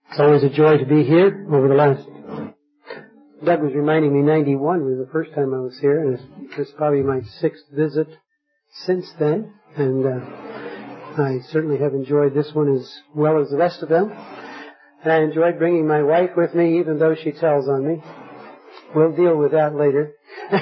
It's always a joy to be here over the last... Doug was reminding me 91 was the first time I was here, and it's probably my 6th visit since then, and I certainly have enjoyed this one as well as the rest of them. And I enjoyed bringing my wife with me, even though she tells on me. We'll deal with that later.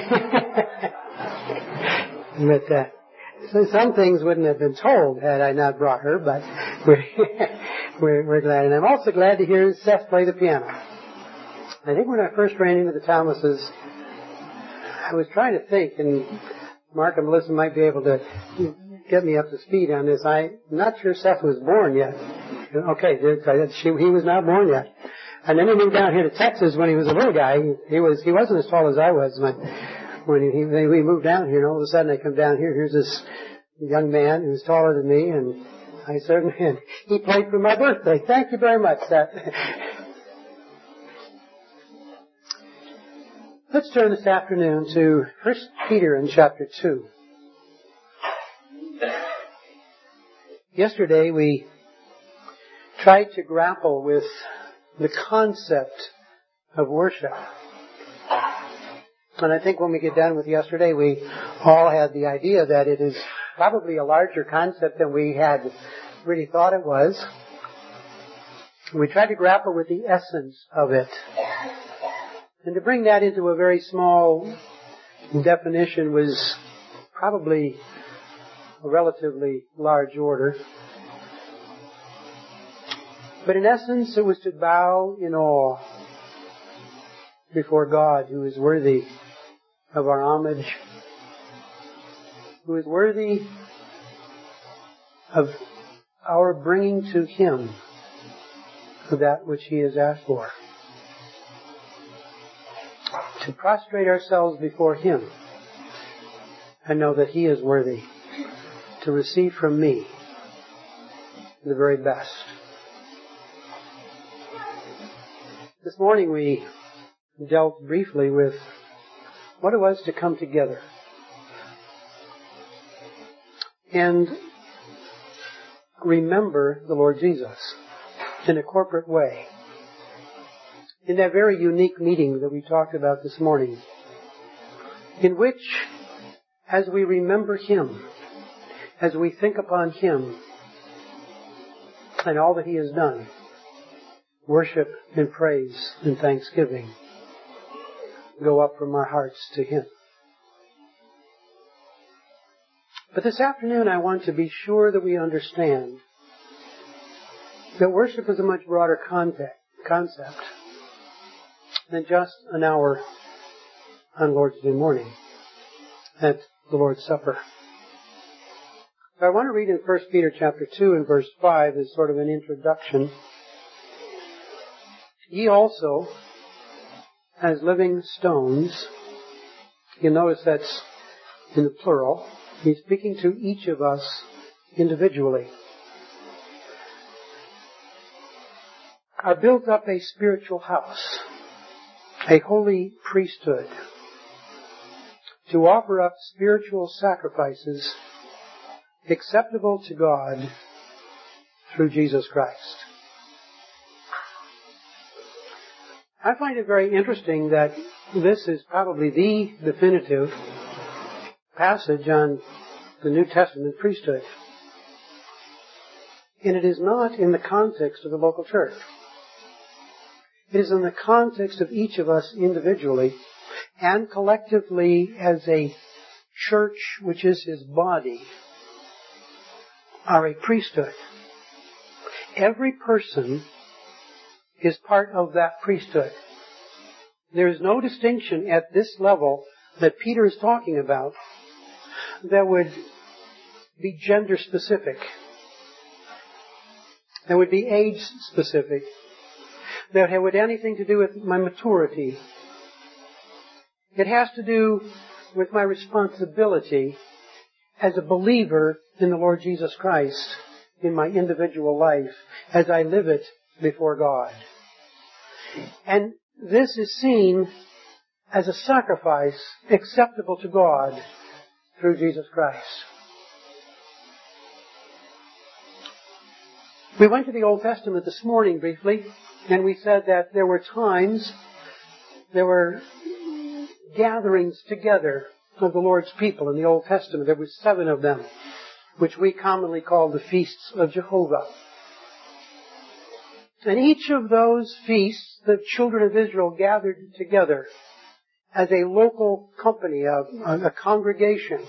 But so some things wouldn't have been told had I not brought her, but we're glad. And I'm also glad to hear Seth play the piano. I think when I first ran into the Thomases, I was trying to think, and Mark and Melissa might be able to get me up to speed on this. I'm not sure Seth was born yet. Okay, he was not born yet. And then he moved down here to Texas when he was a little guy. He wasn't as tall as I was. When we moved down here, and all of a sudden I come down here, here's this young man who's taller than me, and I certainly, and he played for my birthday. Thank you very much, Seth. Let's turn this afternoon to 1 Peter in chapter 2. Yesterday we tried to grapple with the concept of worship. And I think when we get done with yesterday, we all had the idea that it is probably a larger concept than we had really thought it was. We tried to grapple with the essence of it. And to bring that into a very small definition was probably a relatively large order. But in essence, it was to bow in awe before God, who is worthy of our homage, who is worthy of our bringing to Him that which He has asked for. To prostrate ourselves before Him and know that He is worthy to receive from me the very best. This morning we dealt briefly with what it was to come together and remember the Lord Jesus in a corporate way. In that very unique meeting that we talked about this morning, in which, as we remember Him, as we think upon Him and all that He has done, worship and praise and thanksgiving go up from our hearts to Him. But this afternoon I want to be sure that we understand that worship is a much broader concept than just an hour on Lord's Day morning at the Lord's Supper. So I want to read in 1 Peter chapter 2 and verse 5 as sort of an introduction. Ye also, as living stones, you'll notice that's in the plural. He's speaking to each of us individually. Are built up a spiritual house, a holy priesthood, to offer up spiritual sacrifices acceptable to God through Jesus Christ. I find it very interesting that this is probably the definitive passage on the New Testament priesthood. And it is not in the context of the local church. It is in the context of each of us individually and collectively as a church, which is His body, are a priesthood. Every person is part of that priesthood. There is no distinction at this level that Peter is talking about that would be gender specific, that would be age specific, that would have anything to do with my maturity. It has to do with my responsibility as a believer in the Lord Jesus Christ in my individual life as I live it before God. And this is seen as a sacrifice acceptable to God through Jesus Christ. We went to the Old Testament this morning briefly And we said that there were times, there were gatherings together of the Lord's people in the Old Testament. There were 7 of them, which we commonly call the Feasts of Jehovah. And each of those feasts, the children of Israel gathered together as a local company, a congregation.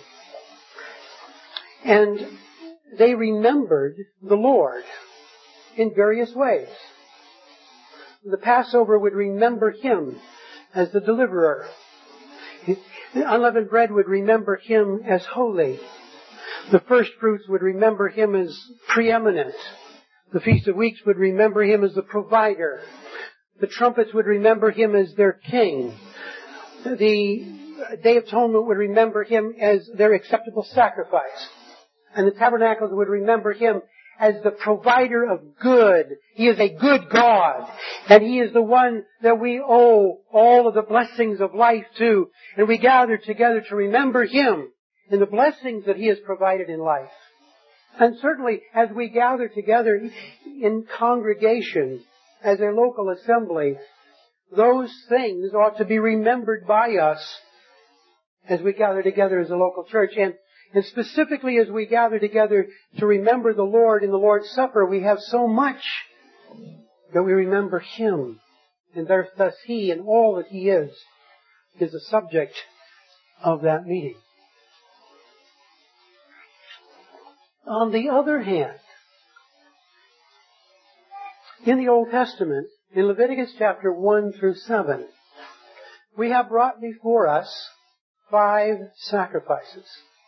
And they remembered the Lord in various ways. The Passover would remember Him as the deliverer. The unleavened bread would remember Him as holy. The first fruits would remember Him as preeminent. The Feast of Weeks would remember Him as the provider. The trumpets would remember Him as their king. The Day of Atonement would remember Him as their acceptable sacrifice. And the tabernacles would remember Him as the provider of good. He is a good God. And He is the one that we owe all of the blessings of life to. And we gather together to remember Him in the blessings that He has provided in life. And certainly as we gather together in congregation as a local assembly, those things ought to be remembered by us as we gather together as a local church. And specifically as we gather together to remember the Lord in the Lord's Supper, we have so much that we remember Him. And thus He and all that He is the subject of that meeting. On the other hand, in the Old Testament, in Leviticus chapter 1 through 7, we have brought before us 5 sacrifices.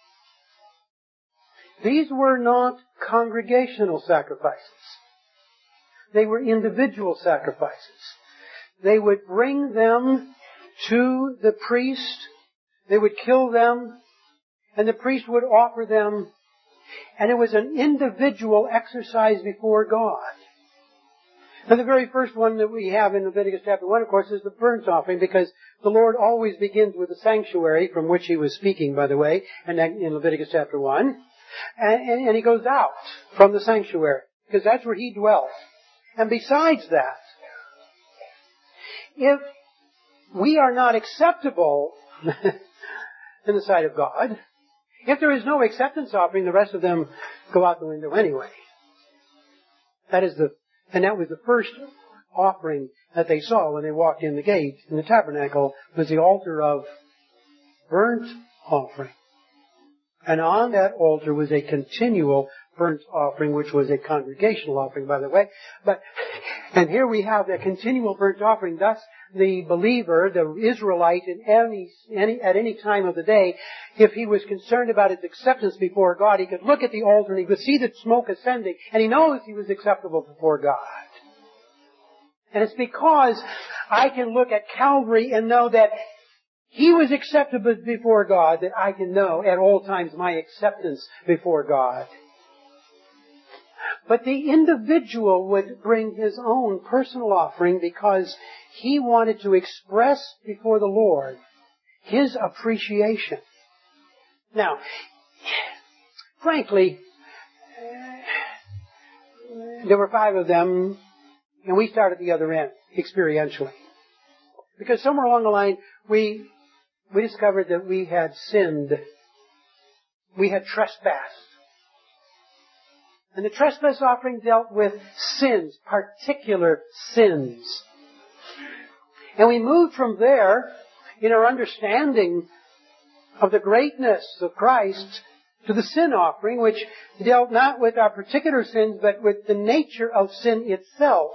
These were not congregational sacrifices. They were individual sacrifices. They would bring them to the priest. They would kill them, and the priest would offer them. And it was an individual exercise before God. And the very first one that we have in Leviticus chapter 1, of course, is the burnt offering, because the Lord always begins with the sanctuary, from which He was speaking, by the way, and in Leviticus chapter 1. And He goes out from the sanctuary, because that's where He dwells. And besides that, if we are not acceptable in the sight of God, if there is no acceptance offering, the rest of them go out the window anyway. That was the first offering that they saw when they walked in the gate in the tabernacle, was the altar of burnt offering. And on that altar was a continual burnt offering, which was a congregational offering, by the way. And here we have that continual burnt offering. Thus, the believer, the Israelite, at any time of the day, if he was concerned about his acceptance before God, he could look at the altar and he could see the smoke ascending, and he knows he was acceptable before God. And it's because I can look at Calvary and know that He was acceptable before God, that I can know at all times my acceptance before God. But the individual would bring his own personal offering because he wanted to express before the Lord his appreciation. Now, frankly, there were 5 of them, and we started the other end, experientially. Because somewhere along the line, we discovered that we had sinned. We had trespassed. And the trespass offering dealt with sins, particular sins. And we moved from there in our understanding of the greatness of Christ to the sin offering, which dealt not with our particular sins, but with the nature of sin itself.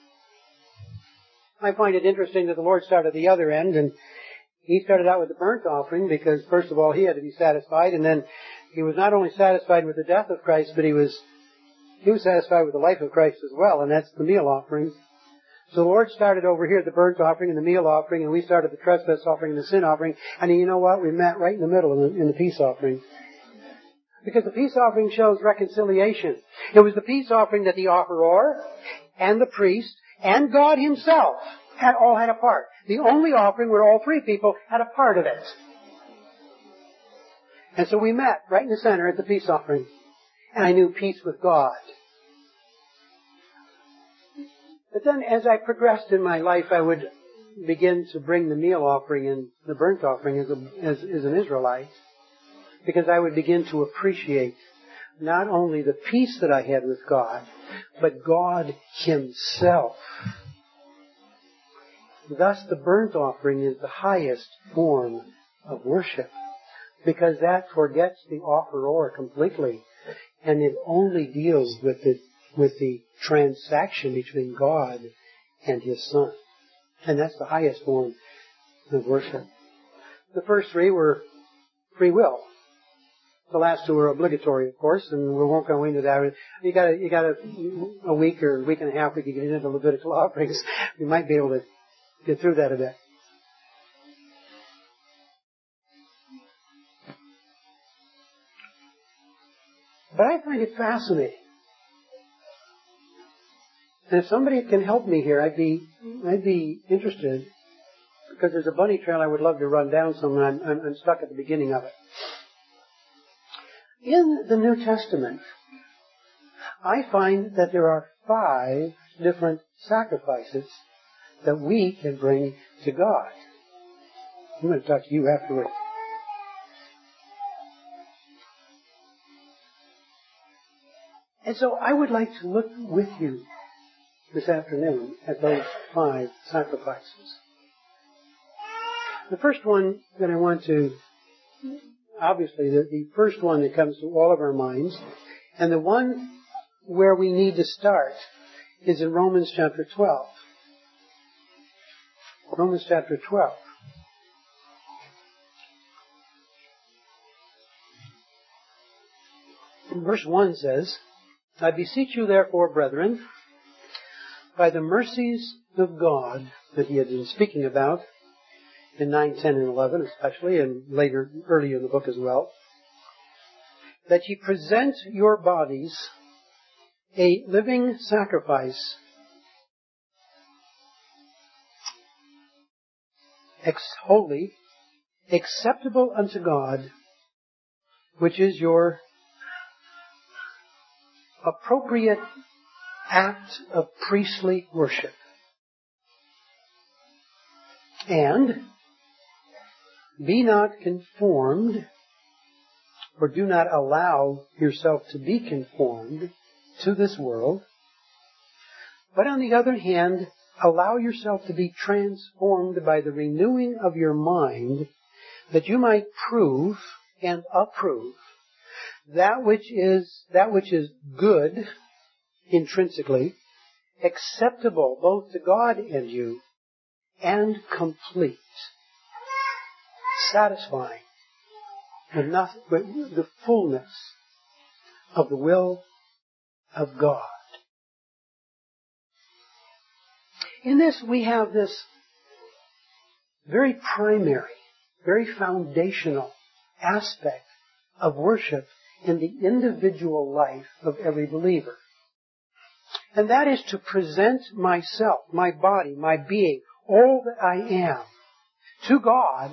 I find it interesting that the Lord started the other end, and He started out with the burnt offering because, first of all, He had to be satisfied, and then He was not only satisfied with the death of Christ, but He was satisfied with the life of Christ as well, and that's the meal offering. So the Lord started over here the burnt offering and the meal offering, and we started the trespass offering and the sin offering, and you know what? We met right in the middle in the peace offering. Because the peace offering shows reconciliation. It was the peace offering that the offerer and the priest and God Himself all had a part. The only offering where all 3 people had a part of it. And so we met right in the center at the peace offering. And I knew peace with God. But then as I progressed in my life, I would begin to bring the meal offering and the burnt offering as an Israelite, because I would begin to appreciate not only the peace that I had with God, but God Himself. Thus the burnt offering is the highest form of worship, because that forgets the offeror completely, and it only deals with the transaction between God and His Son. And that's the highest form of worship. The first three were free will. The last two were obligatory, of course, and we won't go into that. You got a week or a week and a half we could get into the Levitical offerings. We might be able to get through that a bit. But I find it fascinating. And if somebody can help me here, I'd be interested, because there's a bunny trail I would love to run down somewhere. I'm stuck at the beginning of it. In the New Testament, I find that there are 5 different sacrifices that we can bring to God. I'm going to talk to you afterwards. And so I would like to look with you this afternoon at those 5 sacrifices. The first one that I want to, obviously the first one that comes to all of our minds, and the one where we need to start, is in Romans chapter 12. Romans chapter 12. Verse 1 says, I beseech you therefore, brethren, by the mercies of God that he had been speaking about in 9, 10, and 11 especially, and later, earlier in the book as well, that ye present your bodies a living sacrifice, holy, acceptable unto God, which is your appropriate act of priestly worship. And be not conformed, or do not allow yourself to be conformed to this world, but on the other hand, allow yourself to be transformed by the renewing of your mind, that you might prove and approve that which is good intrinsically, acceptable both to God and you, and complete, satisfying the fullness of the will of God. In this, we have this very primary, very foundational aspect of worship in the individual life of every believer. And that is to present myself, my body, my being, all that I am, to God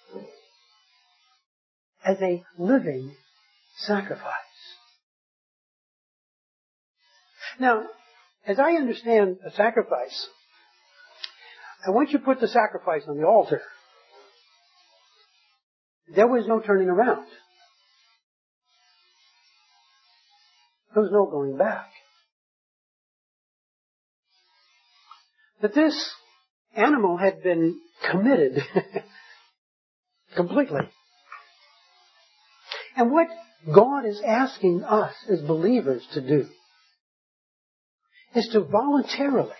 as a living sacrifice. Now, as I understand a sacrifice, I want you to put the sacrifice on the altar. There was no turning around. There was no going back. But this animal had been committed completely. And what God is asking us as believers to do is to voluntarily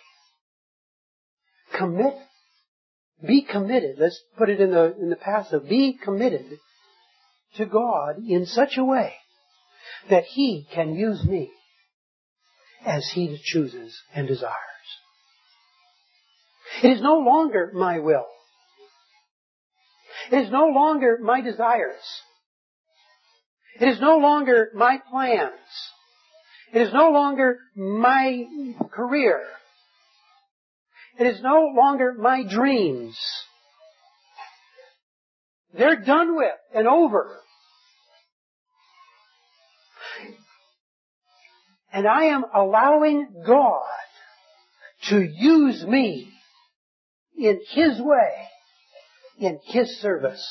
be committed, let's put it in the passive, be committed to God in such a way that He can use me as He chooses and desires. It is no longer my will. It is no longer my desires. It is no longer my plans. It is no longer my career. It is no longer my dreams. They're done with and over. And I am allowing God to use me in His way, in His service.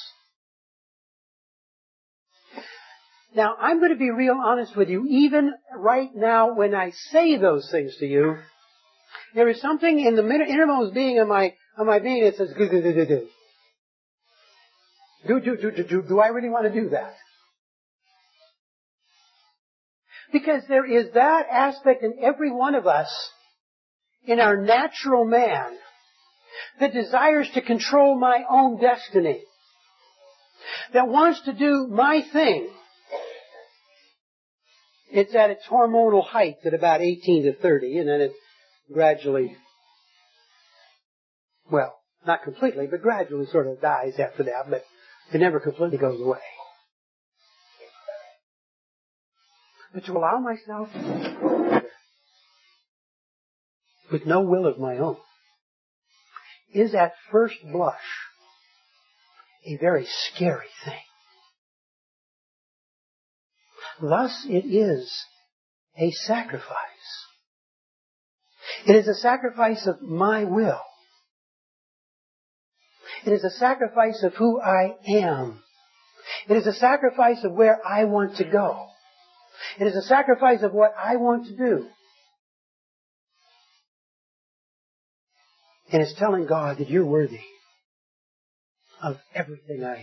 Now, I'm going to be real honest with you. Even right now, when I say those things to you, there is something in the innermost being of my being that says, do I really want to do that? Because there is that aspect in every one of us, in our natural man, that desires to control my own destiny, that wants to do my thing. It's at its hormonal height at about 18 to 30, and then it gradually, well, not completely, but gradually sort of dies after that, but it never completely goes away. But to allow myself with no will of my own is at first blush a very scary thing. Thus it is a sacrifice. It is a sacrifice of my will. It is a sacrifice of who I am. It is a sacrifice of where I want to go. It is a sacrifice of what I want to do. And it's telling God that you're worthy of everything I am.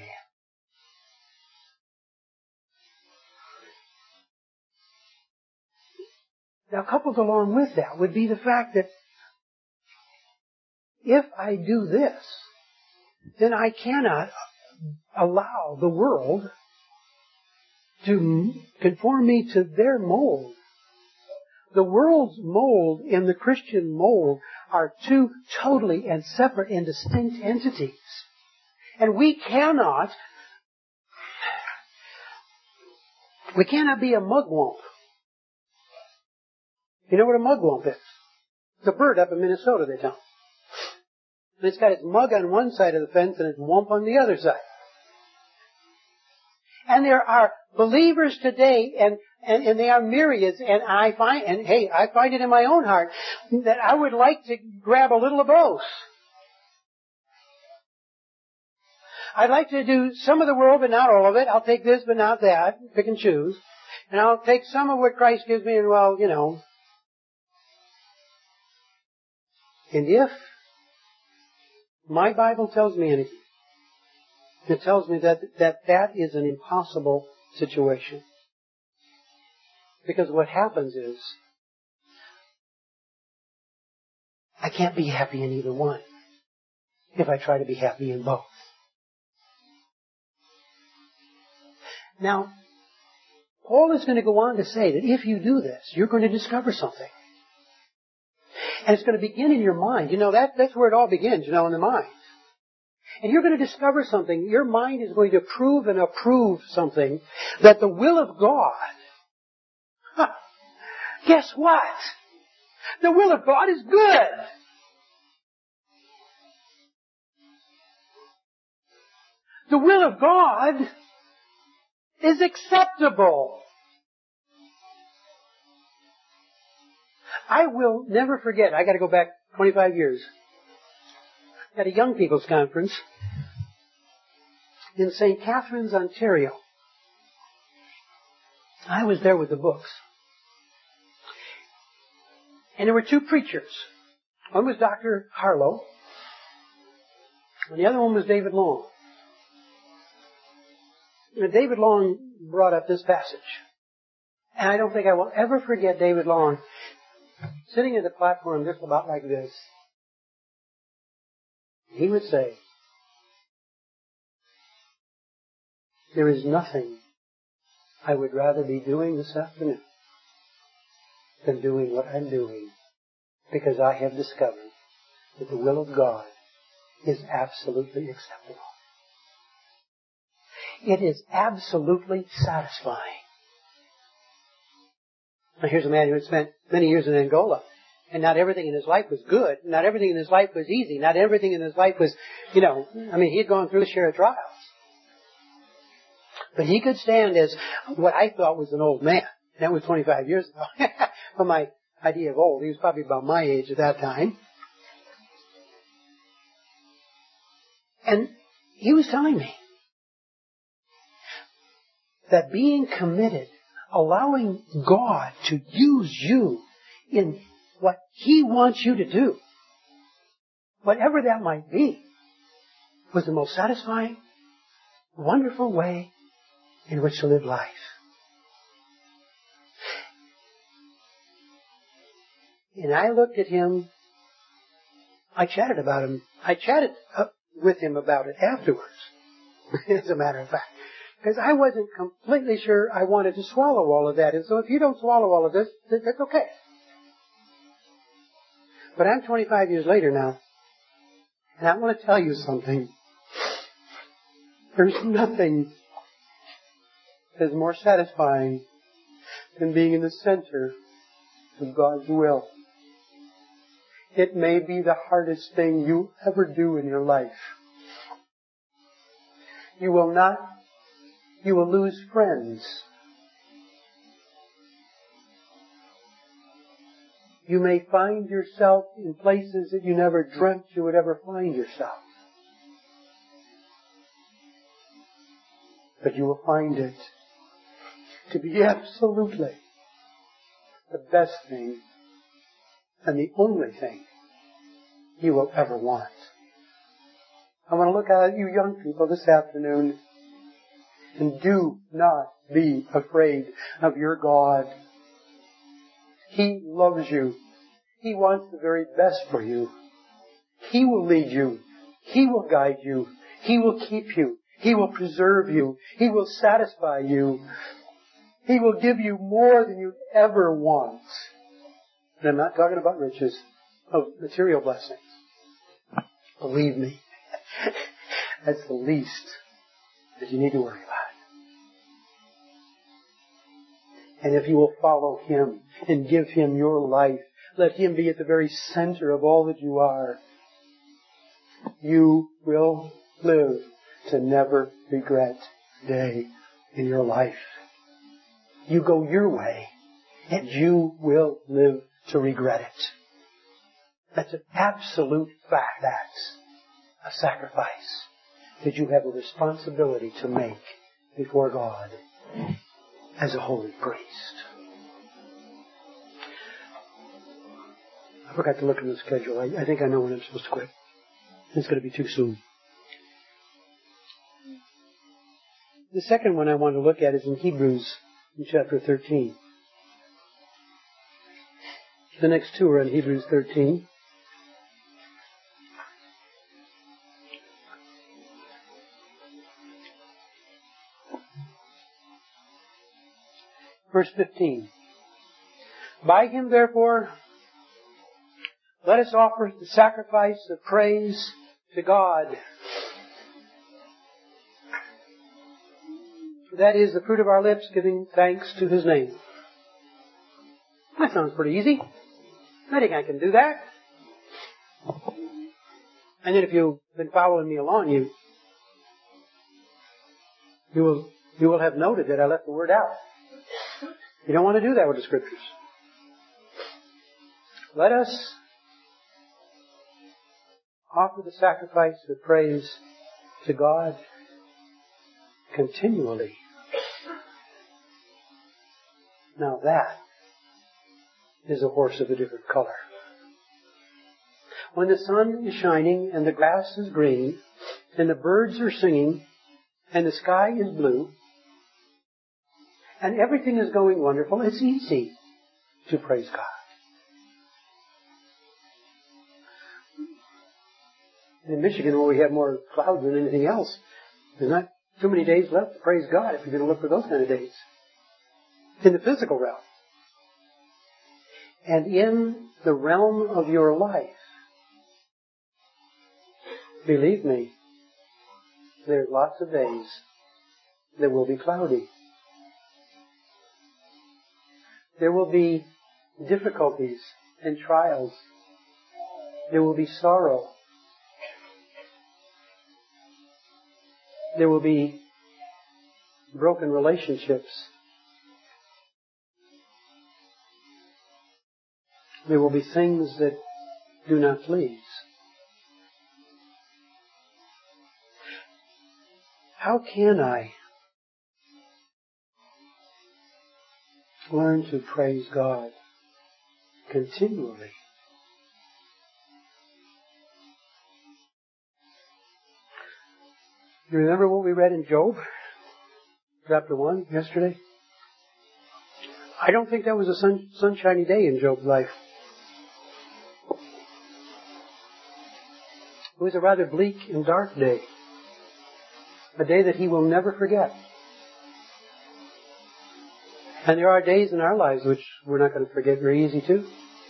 Now, coupled along with that would be the fact that if I do this, then I cannot allow the world to conform me to their mold. The world's mold and the Christian mold are two totally and separate and distinct entities. And we cannot be a mugwump. You know what a mugwump is? It's a bird up in Minnesota, they tell me. And it's got its mug on one side of the fence and its wump on the other side. And there are believers today, and they are myriads, and I find it in my own heart that I would like to grab a little of both. I'd like to do some of the world, but not all of it. I'll take this, but not that. Pick and choose. And I'll take some of what Christ gives me, and well, you know. And if my Bible tells me anything, it tells me that is an impossible situation. Because what happens is, I can't be happy in either one if I try to be happy in both. Now, Paul is going to go on to say that if you do this, you're going to discover something. And it's going to begin in your mind. You know, that's where it all begins, you know, in the mind. And you're going to discover something. Your mind is going to prove and approve something that the will of God. Guess what? The will of God is good. The will of God is acceptable. I will never forget. I got to go back 25 years. At a young people's conference in St. Catharines, Ontario. I was there with the books. And there were two preachers. One was Dr. Harlow, and the other one was David Long. And David Long brought up this passage. And I don't think I will ever forget David Long sitting at the platform just about like this. He would say, there is nothing I would rather be doing this afternoon than doing what I'm doing, because I have discovered that the will of God is absolutely acceptable. It is absolutely satisfying. Now here's a man who had spent many years in Angola. And not everything in his life was good. Not everything in his life was easy. Not everything in his life was, he had gone through a share of trials. But he could stand as what I thought was an old man. That was 25 years ago. But idea of old. He was probably about my age at that time. And he was telling me that being committed, allowing God to use you in what He wants you to do, whatever that might be, was the most satisfying, wonderful way in which to live life. And I looked at him. I chatted about him. I chatted with him about it afterwards, as a matter of fact. Because I wasn't completely sure I wanted to swallow all of that. And so if you don't swallow all of this, that's okay. But I'm 25 years later now. And I want to tell you something. There's nothing that's more satisfying than being in the center of God's will. It may be the hardest thing you ever do in your life. You will lose friends. You may find yourself in places that you never dreamt you would ever find yourself. But you will find it to be absolutely the best thing and the only thing you will ever want. I want to look at you young people this afternoon, and do not be afraid of your God. He loves you. He wants the very best for you. He will lead you. He will guide you. He will keep you. He will preserve you. He will satisfy you. He will give you more than you ever want. And I'm not talking about riches, of material blessings. Believe me, that's the least that you need to worry about. And if you will follow Him and give Him your life, let Him be at the very center of all that you are, you will live to never regret a day in your life. You go your way, and you will live to regret it. That's an absolute fact. That's a sacrifice that you have a responsibility to make before God as a holy priest. I forgot to look at the schedule. I think I know when I'm supposed to quit. It's going to be too soon. The second one I want to look at is in Hebrews in chapter 13. The next two are in Hebrews 13. Verse 15. By Him, therefore, let us offer the sacrifice of praise to God. That is the fruit of our lips, giving thanks to His name. That sounds pretty easy. I think I can do that. And then if you've been following me along, you will have noted that I left the word out. You don't want to do that with the Scriptures. Let us offer the sacrifice of praise to God continually. Now that is a horse of a different color. When the sun is shining and the grass is green and the birds are singing and the sky is blue and everything is going wonderful, it's easy to praise God. In Michigan, where we have more clouds than anything else, there's not too many days left to praise God if you're going to look for those kind of days. In the physical realm. And in the realm of your life, believe me, there's lots of days that will be cloudy. There will be difficulties and trials. There will be sorrow. There will be broken relationships. There will be things that do not please. How can I learn to praise God continually? You remember what we read in Job, chapter 1, yesterday? I don't think that was a sunshiny day in Job's life. It was a rather bleak and dark day. A day that he will never forget. And there are days in our lives which we're not going to forget very easy too.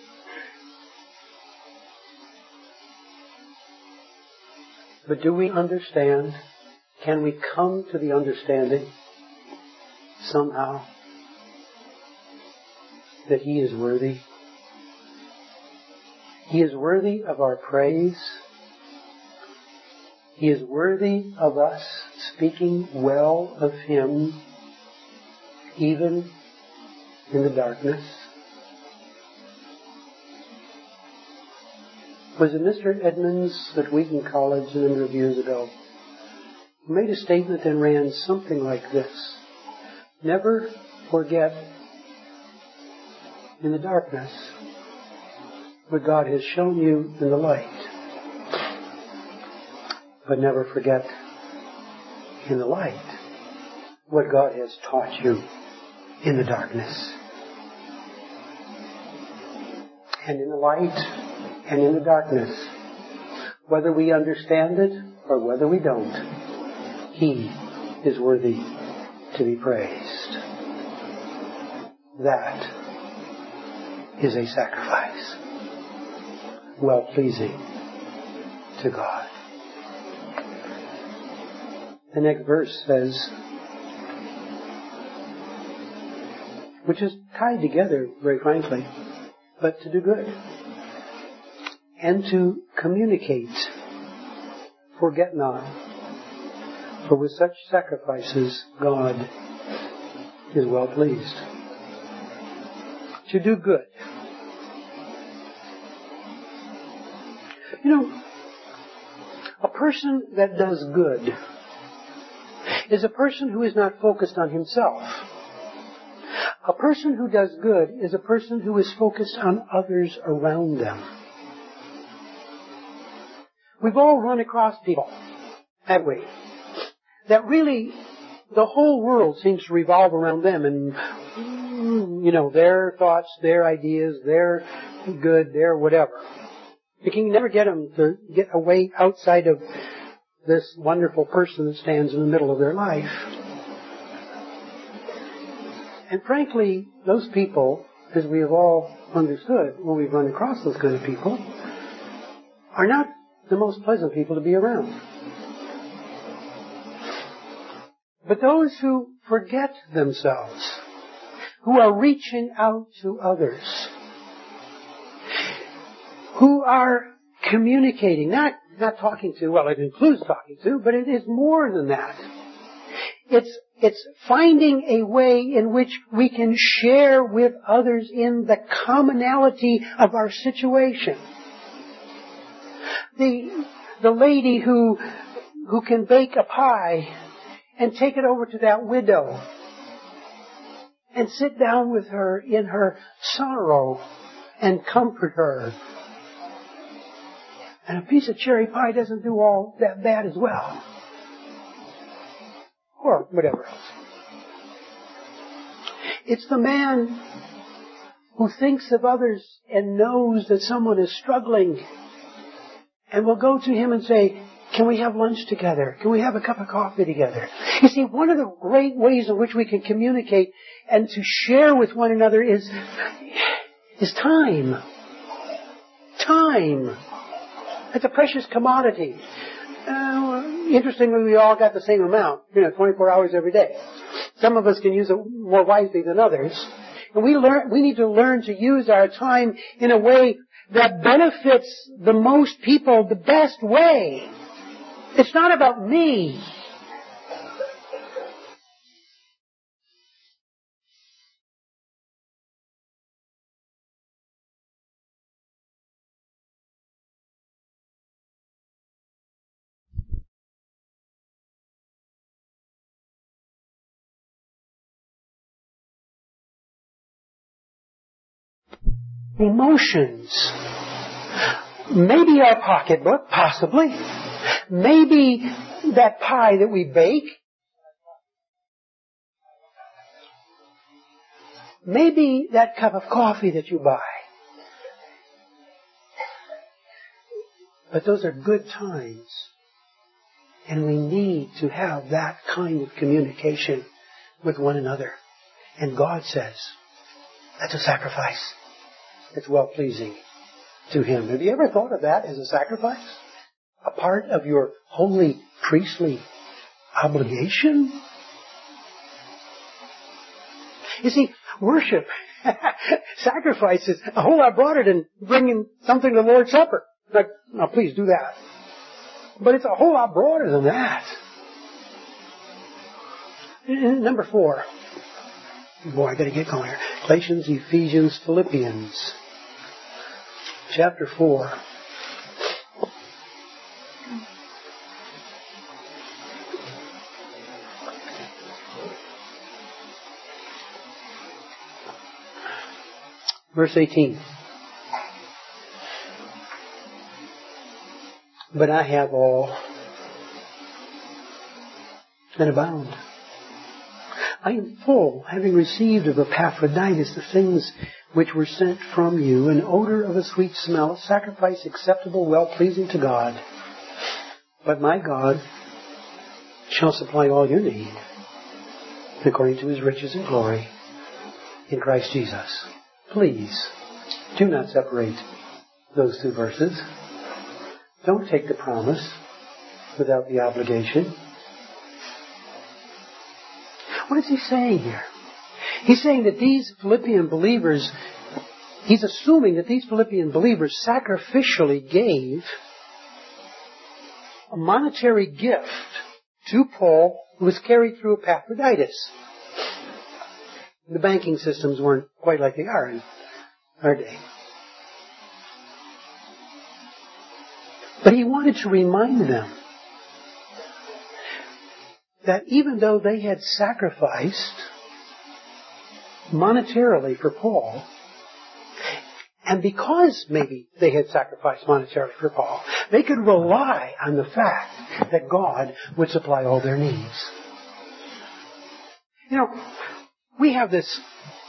But do we understand? Can we come to the understanding somehow that He is worthy? He is worthy of our praise. He is worthy of us speaking well of Him, even in the darkness. Was it Mr. Edmonds at Wheaton College a number of years ago who made a statement that ran something like this: never forget in the darkness what God has shown you in the light, but never forget in the light what God has taught you in the darkness. And in the light and in the darkness, whether we understand it or whether we don't, He is worthy to be praised. That is a sacrifice well-pleasing to God. The next verse says, which is tied together, very frankly, but to do good and to communicate. Forget not, for with such sacrifices God is well pleased. To do good. You know, a person that does good is a person who is not focused on himself. A person who does good is a person who is focused on others around them. We've all run across people that way, that really the whole world seems to revolve around them and, you know, their thoughts, their ideas, their good, their whatever. You can never get them to get away outside of this wonderful person that stands in the middle of their life. And frankly, those people, as we have all understood when we've run across those kind of people, are not the most pleasant people to be around. But those who forget themselves, who are reaching out to others, who are communicating, not talking to, well, it includes talking to, but it is more than that. It's finding a way in which we can share with others in the commonality of our situation. The lady who can bake a pie and take it over to that widow and sit down with her in her sorrow and comfort her. And a piece of cherry pie doesn't do all that bad as well. Or whatever else. It's the man who thinks of others and knows that someone is struggling and will go to him and say, can we have lunch together? Can we have a cup of coffee together? You see, one of the great ways in which we can communicate and to share with one another is time. Time. It's a precious commodity. Interestingly, we all got the same amount, 24 hours every day. Some of us can use it more wisely than others. And we need to learn to use our time in a way that benefits the most people the best way. It's not about me. emotions. Maybe our pocketbook, possibly. Maybe that pie that we bake. Maybe that cup of coffee that you buy. But those are good times. And we need to have that kind of communication with one another. And God says, that's a sacrifice. It's well-pleasing to Him. Have you ever thought of that as a sacrifice? A part of your holy priestly obligation? You see, worship, sacrifice is a whole lot broader than bringing something to the Lord's Supper. Like, now please do that. But it's a whole lot broader than that. Number 4. Boy, I gotta get going here. Galatians, Ephesians, Philippians. Chapter 4. Verse 18. But I have all and abound. I am full, having received of Epaphroditus the things which were sent from you, an odor of a sweet smell, a sacrifice acceptable, well-pleasing to God. But my God shall supply all your need, according to His riches and glory, in Christ Jesus. Please, do not separate those 2 verses. Don't take the promise without the obligation. What is he saying here? He's saying that these Philippian believers, he's assuming that these Philippian believers sacrificially gave a monetary gift to Paul, who was carried through Epaphroditus. The banking systems weren't quite like they are in our day. But he wanted to remind them that even though they had sacrificed monetarily for Paul, and because maybe they had sacrificed monetarily for Paul, they could rely on the fact that God would supply all their needs. You know, we have this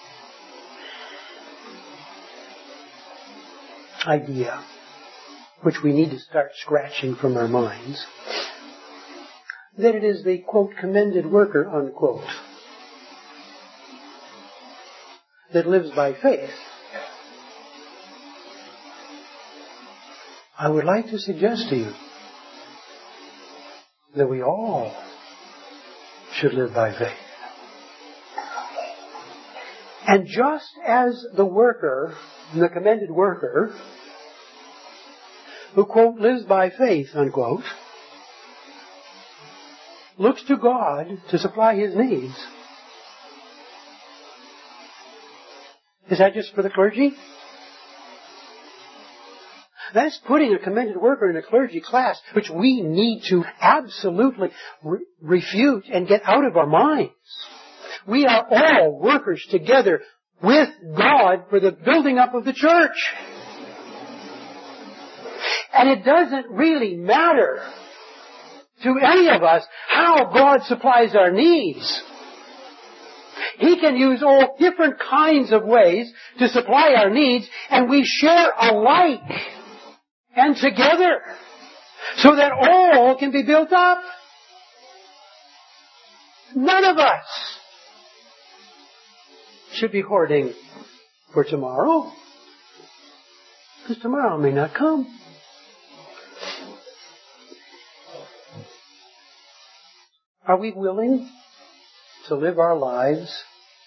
idea, which we need to start scratching from our minds, that it is the, quote, commended worker, unquote, that lives by faith. I would like to suggest to you that we all should live by faith. And just as the worker, the commended worker, who, quote, lives by faith, unquote, looks to God to supply his needs. Is that just for the clergy? That's putting a commended worker in a clergy class, which we need to absolutely refute and get out of our minds. We are all workers together with God for the building up of the church. And it doesn't really matter to any of us how God supplies our needs. He can use all different kinds of ways to supply our needs, and we share alike and together so that all can be built up. None of us should be hoarding for tomorrow, because tomorrow may not come. Are we willing to live our lives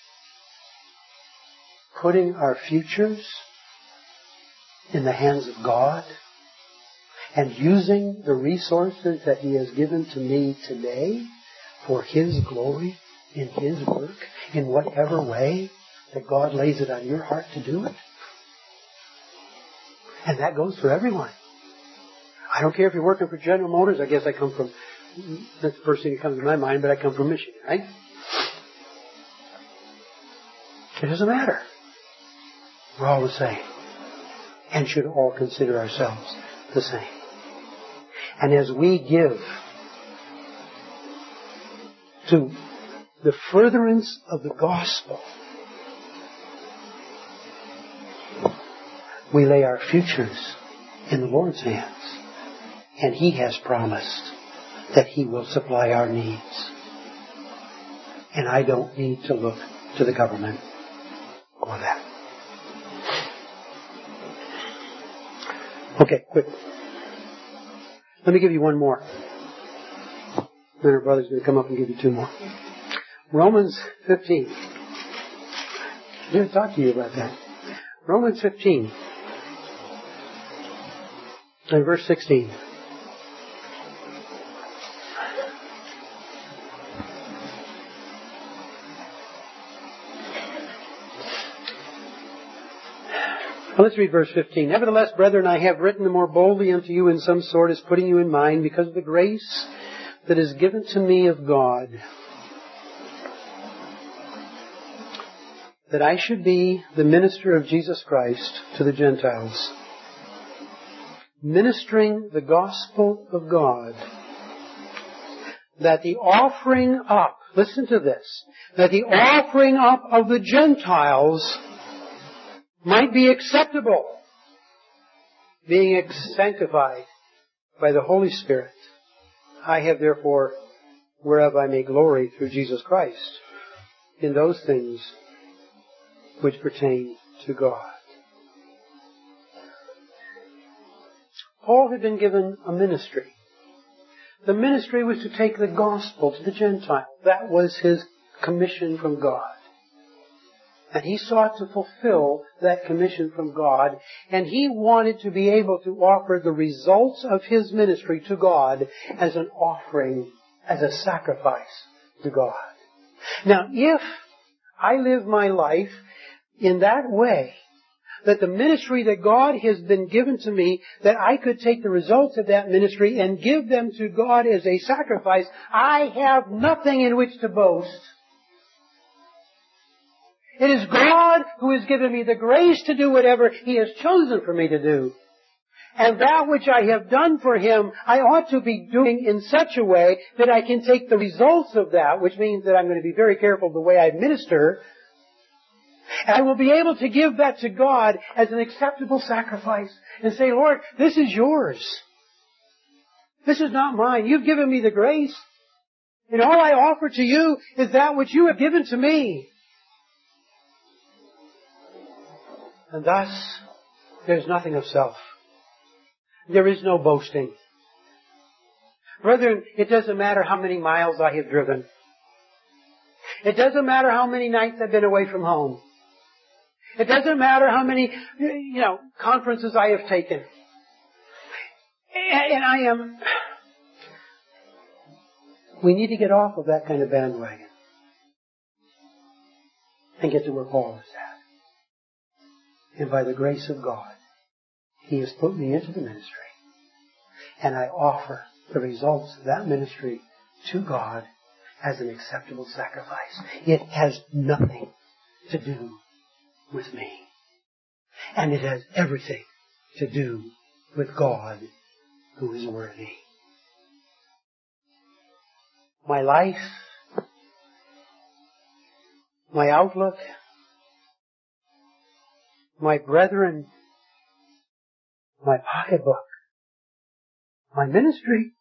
putting our futures in the hands of God and using the resources that He has given to me today for His glory, in His work, in whatever way that God lays it on your heart to do it? And that goes for everyone. I don't care if you're working for General Motors. I guess I come from, that's the first thing that comes to my mind, but I come from Michigan, right? It doesn't matter. We're all the same. and should all consider ourselves the same. And as we give to the furtherance of the gospel, we lay our futures in the Lord's hands. And He has promised that He will supply our needs. And I don't need to look to the government for that. Okay, quick. Let me give you one more. Then our brother's going to come up and give you two more. Romans 15. I'm going to talk to you about that. Romans 15 and verse 16. Well, let's read verse 15. Nevertheless, brethren, I have written the more boldly unto you in some sort as putting you in mind, because of the grace that is given to me of God, that I should be the minister of Jesus Christ to the Gentiles, ministering the gospel of God, that the offering up, listen to this, that the offering up of the Gentiles might be acceptable, being sanctified by the Holy Spirit. I have therefore, whereof I may glory through Jesus Christ, in those things which pertain to God. Paul had been given a ministry. The ministry was to take the gospel to the Gentiles. That was his commission from God. And he sought to fulfill that commission from God, and he wanted to be able to offer the results of his ministry to God as an offering, as a sacrifice to God. Now, if I live my life in that way, that the ministry that God has been given to me, that I could take the results of that ministry and give them to God as a sacrifice, I have nothing in which to boast. It is God who has given me the grace to do whatever He has chosen for me to do. And that which I have done for Him, I ought to be doing in such a way that I can take the results of that, which means that I'm going to be very careful the way I minister, and I will be able to give that to God as an acceptable sacrifice and say, Lord, this is yours. This is not mine. You've given me the grace. And all I offer to you is that which you have given to me. And thus, there's nothing of self. There is no boasting. Brethren, it doesn't matter how many miles I have driven. It doesn't matter how many nights I've been away from home. It doesn't matter how many, conferences I have taken. And we need to get off of that kind of bandwagon and get to where Paul is at. And by the grace of God, He has put me into the ministry. And I offer the results of that ministry to God as an acceptable sacrifice. It has nothing to do with me. And it has everything to do with God, who is worthy. My life, my outlook, my brethren, my pocketbook, my ministry,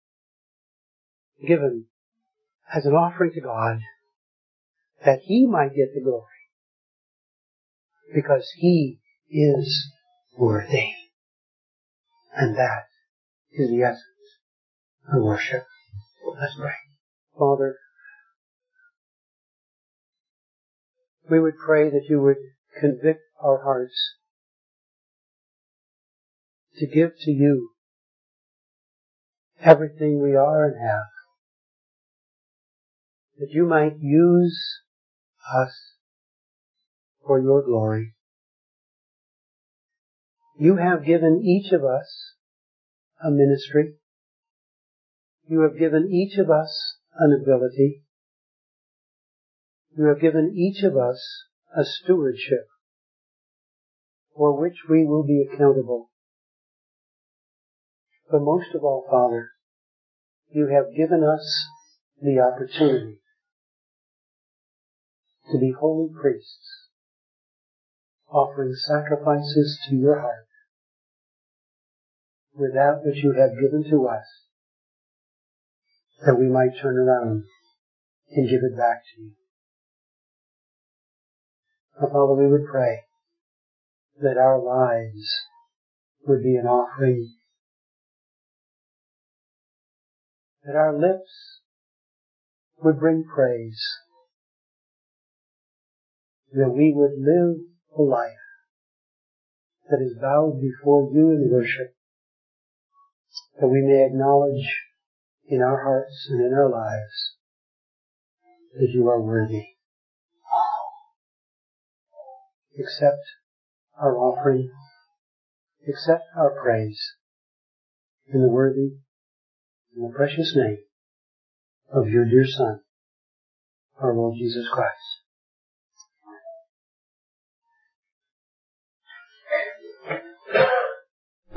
given as an offering to God, that He might get the glory, because He is worthy. And that is the essence of worship. Let's pray. Father, we would pray that You would convict our hearts to give to You everything we are and have, that You might use us for Your glory. You have given each of us a ministry. You have given each of us an ability. You have given each of us a stewardship for which we will be accountable. But most of all, Father, you have given us the opportunity to be holy priests, offering sacrifices to your heart with that which you have given to us, that we might turn around and give it back to you. Now, Father, we would pray that our lives would be an offering, that our lips would bring praise, that we would live a life that is bowed before you in worship, that we may acknowledge in our hearts and in our lives that you are worthy. Accept our offering, accept our praise in the worthy and the precious name of your dear Son, our Lord Jesus Christ.